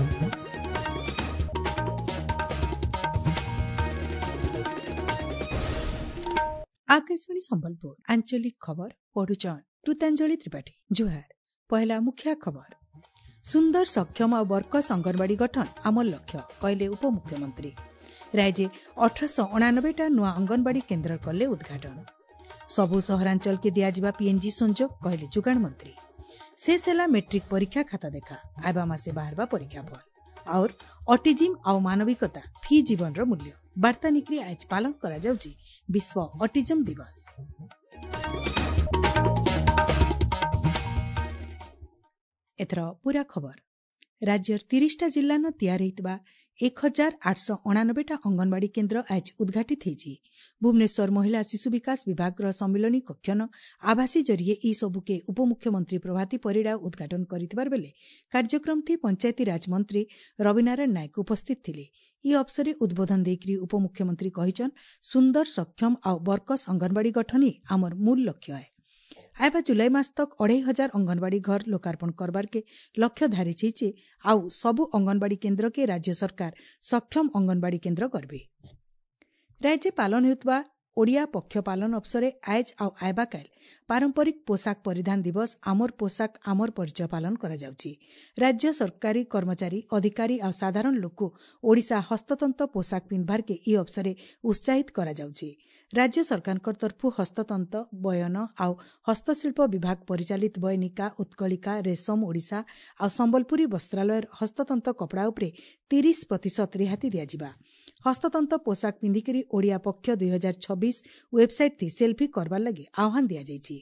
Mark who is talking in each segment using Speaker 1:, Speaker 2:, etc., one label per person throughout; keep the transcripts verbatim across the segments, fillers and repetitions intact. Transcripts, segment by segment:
Speaker 1: आकाशवाणी संबलपुर आंचलिक खबर पढ़ुचन कृतांजलि त्रिपाठी जुहार। पहला मुख्य खबर सुंदर सक्षम और वर्कस अंगनवाड़ी गठन आमर लक्ष्य कहले उपमुख्यमंत्री। राज्य अठरश अणानबेटा नुआ अंगनवाड़ी केन्द्र कले उद्घाटन। सबु सहरांचल के दियाजिबा पीएनजी संजोग कहले जोगाण मंत्री। शेष है मेट्रिक परीक्षा खाता देखा आबा मासे बाहरबा परीक्षा फल और ऑटिज्म और मानविकता फी जीवन रो मूल्य वार्ता निकरी आज पालन करा जाउची विश्व ऑटिज्म दिवस। एथर पूरा खबर राज्यर तीसटा जिल्ला न तैयार होता एक हजार आठश अणानबेटा अंगनवाड़ी केन्द्र आज उद्घाटित होती। भुवनेश्वर महिला शिशु विकास विभाग सम्मिलनी कक्षन आभासी जरिए ई सबुके उपमुख्यमंत्री प्रभाती परिड़ा उद्घाटन करथिबार बेले कार्यक्रम थी पंचायती राज मंत्री रविनारायण नायक उपस्थित थिले। ई अवसर में उद्बोधन देकरी उपमुख्यमंत्री कहिछन सुंदर सक्षम और वर्कस अंगनवाड़ी गठन ही आमर मूल लक्ष्य है। आयबा जुलाई मास तक अढ़ाई हजार अंगनवाड़ी घर लोकार्पण करबार के लक्ष्य धारी छे। आउ सबु अंगनवाड़ी केन्द्र के राज्य सरकार सक्षम अंगनवाड़ी केन्द्र करबे। राज्य पालन हेतुबा ओडिया पक्ष पालन अवसर आज आउ आयबा काल पारंपरिक पोशाक परिधान दिवस आमर पोशाक आमर परिचय पालन करा जाउची। राज्य सरकारी कर्मचारी अधिकारी और साधारण लोक ओडिशा हस्ततंत्र पोशाक पिंधबार के ई अवसर उत्साहित करा जाउची। राज्य सरकार तरफु हस्ततंत्र बयन आउ हस्तशिल्प विभाग परिचालित बयनिका उत्कलिका रेशम ओडिशा और संबलपुरी वस्त्रालय हस्ततंत्र कपड़ा उपरे तीस प्रतिशत रिहाती दियाजिबा। हस्ततंत्र पोशाक पिंधिकरी ओडिया पक्ष दुई हजार छब्बीस वेबसाइट थी सेल्फी करबार लगी आह्वान दिया जाइछि।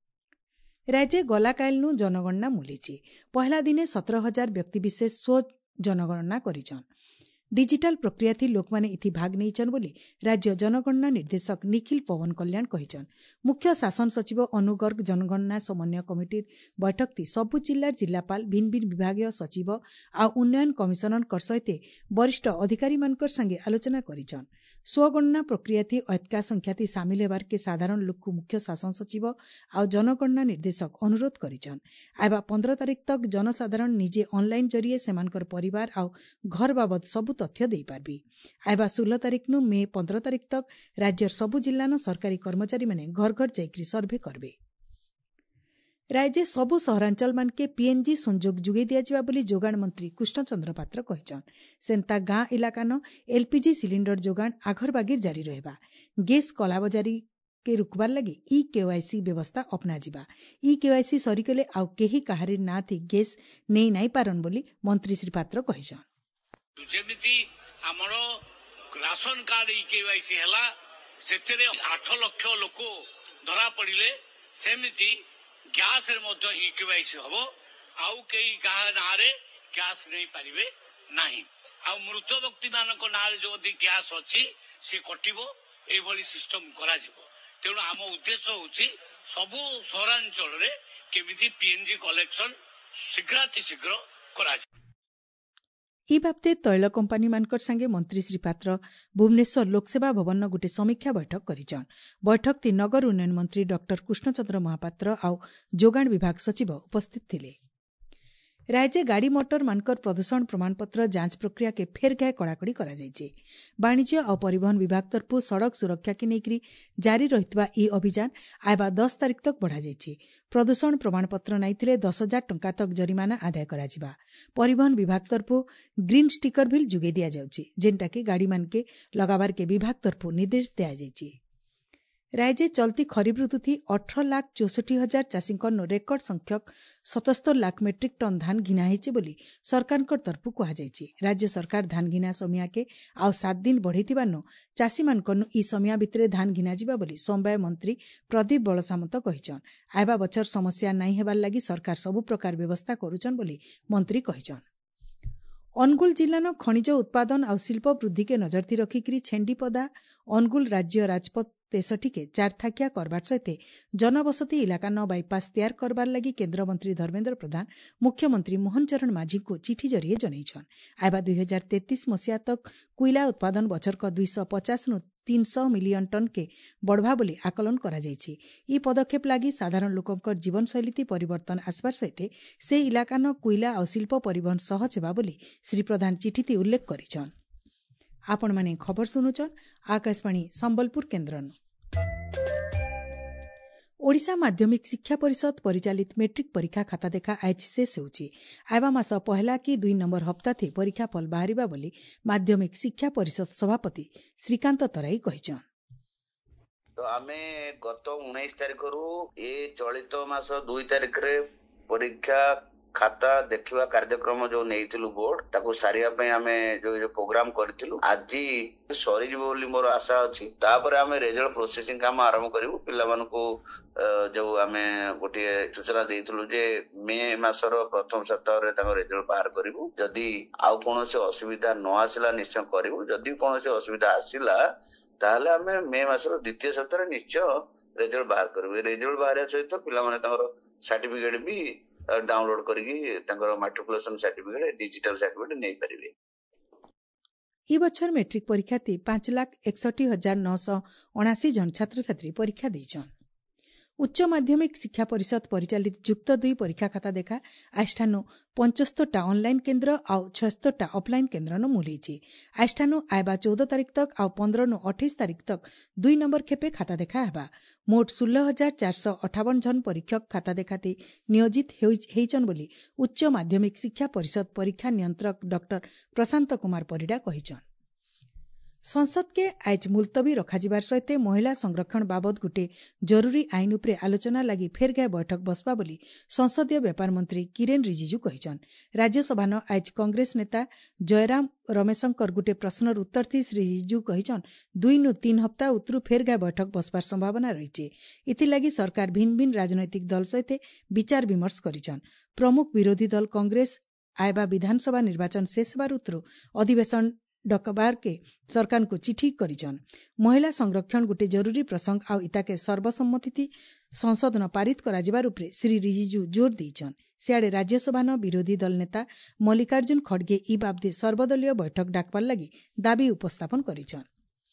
Speaker 1: राज्य गलाकालनु जनगणना मूलीछि। पहला दिने सत्रह हजार व्यक्तिविशेष स्व जनगणना करिछन। डिजिटल प्रक्रिया थी लोक माने इथि भाग नैछन बोली राज्य जनगणना निर्देशक निखिल पवन कल्याण कहिछन। मुख्य शासन सचिव अनुगर्ग जनगणना समन्वय कमिटी बैठक थी सबु जिल्ला जिल्लापाल भिन्न भिन्न विभागीय सचिव आ उन्नयन कमिशनर सहित वरिष्ठ अधिकारी मानकर संगे आलोचना करिछन। स्वगणना प्रक्रिया थी अतका संख्या थी सामिल हेबार के साधारण लोक मुख्य शासन सचिव आ जनगणना निर्देशक अनुरोध करिछन। आबा पंद्रह तारीख तक जनसाधारण निजे ऑनलाइन जरिए सेमानकर परिवार आ घर बाबद सबु तथ्य दे पारबी। आयबा सोलह तारीख नु मे पंद्रह तारीख तक राज्यर सबु जिल्ला न सरकारी कर्मचारी माने घर घर जाइकरी सर्वे करबे। राज्य सबु सहरांचल मान के पीएनजी संजोग जुगे दिया बोली जोगाण मंत्री कृष्णचंद्र पात्र कहिछन। सेंता गाँ इलाका न एलपीजी सिलिंडर जोगाण आघर बागिर जारी रहेबा। गैस कलाबजारी के रुकबार लगी ई केवाईसी व्यवस्था अपना जिबा। ई केवाईसी सरीकले आउ केही काहारी ना थी गैस नै नाई पारन बोली मंत्री श्री पात्र कहिछन।
Speaker 2: जेमिति हमरो राशन कार्ड ई केवाईसी हला सेतेरे आठ लाख लोक धरा पड़िले सेमिति गैस रे मध्य ई केवाईसी हबो आउ केई गाह नारे गैस नै पारिबे नाही आउ मृत व्यक्ति मानक नारे जो गैस अछि से कटिबो ए भली सिस्टम करा जिवो। तेणु आम उद्देश्य होछि सबु सहरांचल रे केमिति पीएनजी कलेक्शन शीघ्राति शीघ्र करा।
Speaker 1: ई बाबते तैल कंपानी मानकर संगे मंत्री श्री पात्र भुवनेश्वर लोकसेवा भवन गोटे समीक्षा बैठक करिछन। बैठक ती नगर उन्नयन मंत्री डॉक्टर कृष्णचंद्र महापात्र आउ जोगाण विभाग सचिव उपस्थित थिले। राज्य गाड़ी मोटर मानकर प्रदूषण प्रमाणपत्र जांच प्रक्रिया के फेर गाय कड़ाकड़ी करा जायछि। वाणिज्य और परिवहन विभाग तरफु सड़क सुरक्षा के नेकरी जारी रहितबा ई अभियान आयबा दस तारीख तक बढ़ा जायछि। प्रदूषण प्रमाणपत्र नाइथिले दस हजार टंका तक जरिमाना आदाय करा जिबा। परिवहन विभाग तरफु ग्रीन स्टिकर बिल जुगे दिया जाउछि जेनटा के गाड़ी मान के लगाबार के विभाग तरफु निर्देश दिया जायछि। राज्य चलती खरीफ ऋतु थी अठारह लाख चौसठी हजार चाषी रेकर्ड संख्यक सतहत्तर लाख मेट्रिक टन धान घिना है बोली सरकार तरफु कहुଯାଇଛି। राज्य सरकार धान घिना समिया के आउ सात दिन बढ़ई चाषी मान ई समिया भितर धान घिना जिबा बोली समवाय मंत्री प्रदीप बलसामंत कहिछन। आयबा बचर समस्या नहीं हेबार लगी सरकार सबु प्रकार व्यवस्था करुछन बोली मंत्री कहिछन। अनुगुल जिला न खनिज उत्पादन और शिल्प वृद्धि के नजरती रखिकी छेंडीपदा अनुगुल राज्य राजपथ तेसठी के चार थाकिया करबार सहित जनबसती इलाका न बाईपास तैयार करबार लगी केन्द्र मंत्री धर्मेन्द्र प्रधान मुख्यमंत्री मोहन चरण माझी को चिठी जरिए जनईछन। आयबा दुई हजार तेतीस मसीहा तक कोईला उत्पादन बछरक दुईश पचास नु तीन सौ मिलियन टन के बढ़वा बोली आकलन करा जायछि। ई पदक्षेप लागि साधारण लोकंकर जीवनशैली परिवर्तन आसबार सहित से इलाकान कोइला और शिल्प परिवहन सहज हेबा बोली श्री प्रधान चिठीती उल्लेख करिछन। आपण माने खबर सुनुचन आकाशवाणी संबलपुर केन्द्रन। ओडिशा माध्यमिक शिक्षा परिषद परिचालित मेट्रिक परीक्षा खाता देखा आज शेष होउछि। आइबा मास पहला कि दुई नंबर हप्ता थी परीक्षा फल बाहरिबा बोली माध्यमिक शिक्षा परिषद सभापति श्रीकांत तराई कहिछन।
Speaker 3: तो आमे गत उन्नीस तारिख रु ए चलित मास दुई तारिख रे परीक्षा खाता देखिवा कार्यक्रम जो नेइथिलु बोर्ड ताको सारिया पे आमे जो जो प्रोग्राम करथिलु आज सरी जीव बोली मोर आशा अछि। तापर आमे रिजल्ट प्रोसेसिंग काम आरंभ करिवु। पिल्ला मानको जो आमे गोटे सूचना देइथिलु जे मे मासर प्रथम सप्ताह रे ताको रिजल्ट बाहर करिवु। जदी आउ कोनोसे असुविधा न आसिला निश्चय करिवु। जदी कोनोसे असुविधा आसिला ताहले आमे मे मासर द्वितीय सप्ताह रे निश्चय रिजल्ट बाहर करिवु। रिजल्ट बाहर सहित पिल्ला माने ताकर सर्टिफिकेट भी डाउनलोड करके तांकर मैट्रिकुलेशन सर्टिफिकेट डिजिटल सर्टिफिकेट नै परिबे।
Speaker 1: ई बछर मैट्रिक परीक्षा ती पांच लाख एकसठी हजार नौ सौ उनासी जन छात्र छात्री परीक्षा देछन। उच्च माध्यमिक शिक्षा परिषद परिचालित जुक्त दुई परीक्षा खाता देखा आष्ठानु पंचस्तरटा ऑनलाइन केन्द्र आउ छस्तरटा ऑफलाइन केन्द्र न मूलेछि। आष्ठानु आयबा चौदह तारीख तक आउ पंद्रह नु अठाईस तारीख तक दुई नंबर खेपे खाता देखा हेबा। मोट सोलह हजार चार सौ अठावन जन परीक्षक खाता देखाती नियोजित हेइचन बोली उच्च माध्यमिक शिक्षा परिषद परीक्षा नियंत्रक डॉक्टर प्रशांत कुमार परिडा कहिछन। संसद के आज मुलतवी रखाजिबार सहित महिला संरक्षण बाबद गुटे जरूरी आईन उपरे आलोचना लगी फेर गाय बैठक बसबा बोली संसदीय व्यापार मंत्री किरेन रिजिजू कहिछन। राज्यसभा न आज कांग्रेस नेता जयराम रमेशंकर गुटे प्रश्नर उत्तर थी श्री रिजिजू कहिछन दुई नु तीन हप्ता उतरु फेर गाय बैठक बसबार संभावना रहिছে। इथिलागी सरकार भिन्न भिन्न राजनैतिक दल सहित विचार विमर्श करिछन। प्रमुख विरोधी दल कांग्रेस आयबा विधानसभा निर्वाचन शेष बार उतरु अधिवेशन डकबार के सरकार को चिठी करिछन। महिला संरक्षण गुटे जरूरी प्रसंग आउ इताके सर्वसम्मति संसद न पारित कराजिबार उपरे श्री रिजिजू जोर देइछन। सियाड़े राज्यसभा न विरोधी दल नेता मल्लिकार्जुन खड़गे ई बाबदे सर्वदलीय बैठक डाकबार लगी दाबी उपस्थापन करिछन।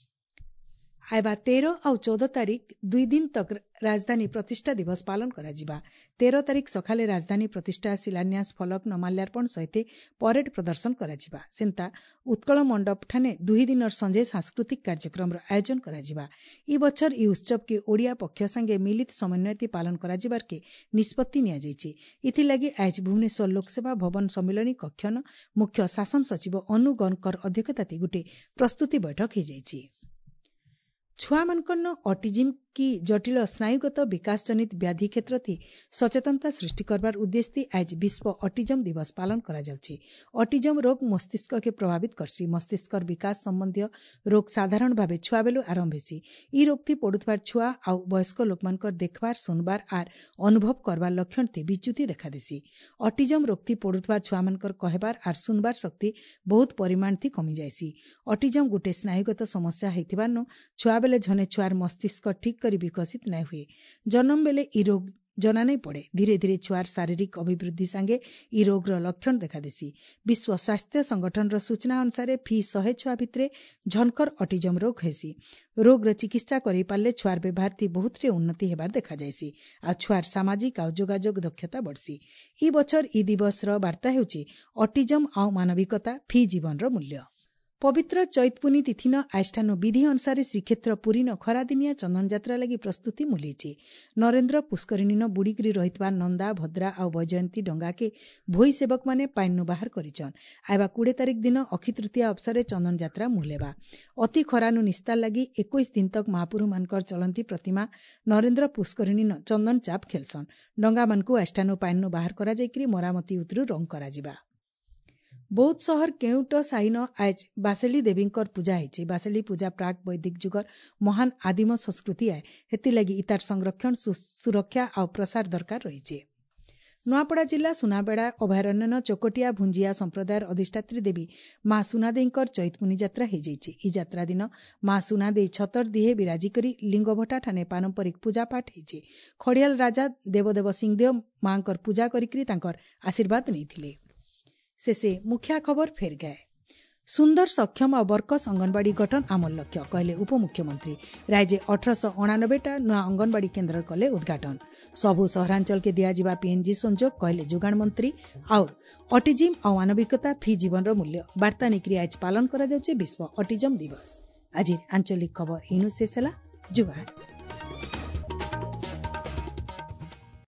Speaker 1: आयबा तेरह आउ चौदह तारीख दुई दिन तक राजधानी प्रतिष्ठा दिवस पालन कराजिबा। तेरह तारीख सखाले राजधानी प्रतिष्ठा शिलान्यास फलक न माल्यार्पण सहित परेड प्रदर्शन कराजिबा। सेंता उत्कल मंडप ठाने दुई दिनर संजय सांस्कृतिक कार्यक्रम आयोजन कराजिबा। ई बछर ई उत्सव के ओडिया पक्ष संगे मिलित समन्वयती पालन कराजिबार के निष्पत्ति निया जायछि। इथिलागी आज भुवनेश्वर लोकसेवा भवन सम्मिलनी कक्षन मुख्य शासन सचिव अनु गणकर अध्यक्षताती गुटे प्रस्तुति बैठक हो जायछि। छुआ मानकन ऑटिज्म की जटिल स्नायुगत विकास जनित व्याधि क्षेत्र थी सचेतनता सृष्टि करबार उद्देश्य आज विश्व ऑटिज्म दिवस पालन करा जाउछि। ऑटिज्म रोग मस्तिष्क के प्रभावित करसी। मस्तिष्क विकास संबंधी रोग साधारण भावे छुआ बेलु आरंभ हेसी। ई रोग थी पड़ुथबार छुआ आउ वयस्क लोक मानकर देखबार सुनबार आर अनुभव करबार लक्षण थी विच्युति देखा देसी। ऑटिज्म रोग थी पड़ुथबार छुआ मानकर कहबार आर सुनबार शक्ति बहुत परिमाण थी कमी जायसी। ऑटिज्म गुटे स्नायुगत समस्या हेतिबार छुआ बेले झने छुआर मस्तिष्क ठीक करी विकसित न हुए। जन्म बेले ई रोग जना नहीं पड़े। धीरे धीरे छुआर शारीरिक अभिवृद्धि संगे ई रोग लक्षण देखा देसी। विश्व स्वास्थ्य संगठन रो सूचना अनुसार फी सौ छुआ भितरे झनकर ऑटिज्म रोग हेसी। रोग रो चिकित्सा करि पाले छुआर व्यवहार थी बहुत रे उन्नति हेबार देखा जायसी आ छुआर सामाजिक आ जोगाजोग दक्षता बढ़सी। ई बछर ई दिवस रो वार्ता हेउची ऑटिज्म आ मानविकता फी जीवन रो मूल्य। पवित्र चैतपुनी तिथि न आष्ठानु विधि अनुसार श्रीक्षेत्र पुरी न खरादिनिया चंदन यात्रा लगी प्रस्तुति मुलीची। नरेन्द्र पुष्करिणी न बुड़ीकरी रहितबा नंदा भद्रा आ वैजयंती डंगा के भोई सेवक माने पाइनु बाहर करिछन। आइबा बीस तारीख दिन अक्षय तृतीया अवसर चंदन यात्रा मुलेबा। अति खरानु निस्तार लगी इक्कीस दिन तक महापुरु मानकर चलंती प्रतिमा नरेन्द्र पुष्करिणी न चंदन चाप खेलसन। डंगा मानकु आष्ठानु पाइनु बाहर करा जायकरी मरामती उतरु रंग कराजिबा। बौद्ध शहर केउट साइन आज बासेली देवींकर पूजा हेछि। बासेली पूजा प्राक वैदिक जुगर महान आदिम संस्कृति है। हेति लगी इतार संरक्षण सुरक्षा और प्रसार दरकार रहिছে। नुआपड़ा जिला सुनाबेड़ा अभयारण्य न चोकटिया भुंजिया संप्रदायर अधिष्ठात्री देवी माँ सुनादेईंकर चैतपुनी यात्रा हो जाइए। ई यात्रा दिन माँ सुनादेई छतर दिहे विराजी करी लिंगभटा ठाने पारंपरिक पूजा पाठ होइছে। खड़ियाल राजा देवदेव सिंहदेव माँकर पूजा करिकरी तांकर आशीर्वाद नैथिले। शेषे मुख्या खबर फेर गए। सुंदर सक्षम और बर्कस अंगनवाड़ी गठन आम लक्ष्य कहले उपमुख्यमंत्री। राज्य अठरश अणानबेटा नुआ अंगनवाड़ी केन्द्र कले उद्घाटन। सबु सहरांचल के दिया पीएनजी संजोग कहले जोगाण मंत्री। और ऑटिज्म और मानविकता फी जीवन मूल्य वार्ता निक्रिया आज पालन करा जाउछे विश्व ऑटिज्म दिवस। आज आंचलिक खबर इनु शेष होला। जुगार।